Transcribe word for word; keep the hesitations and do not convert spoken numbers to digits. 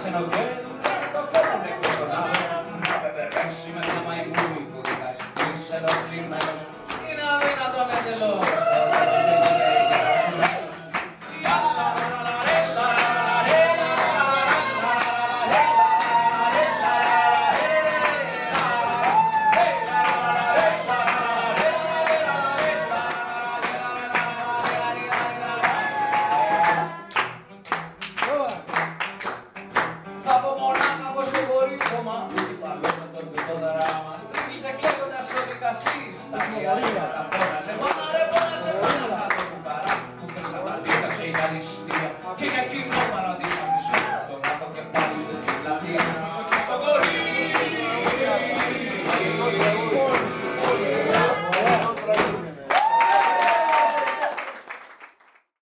ξενοκέλου, το φέρνουν και στον άλλο. Να πεπερδέψει με ένα μαϊμούνι που δικαστής ενοχλημένος είναι αδύνατον εντελώς. Και είναι εκείνο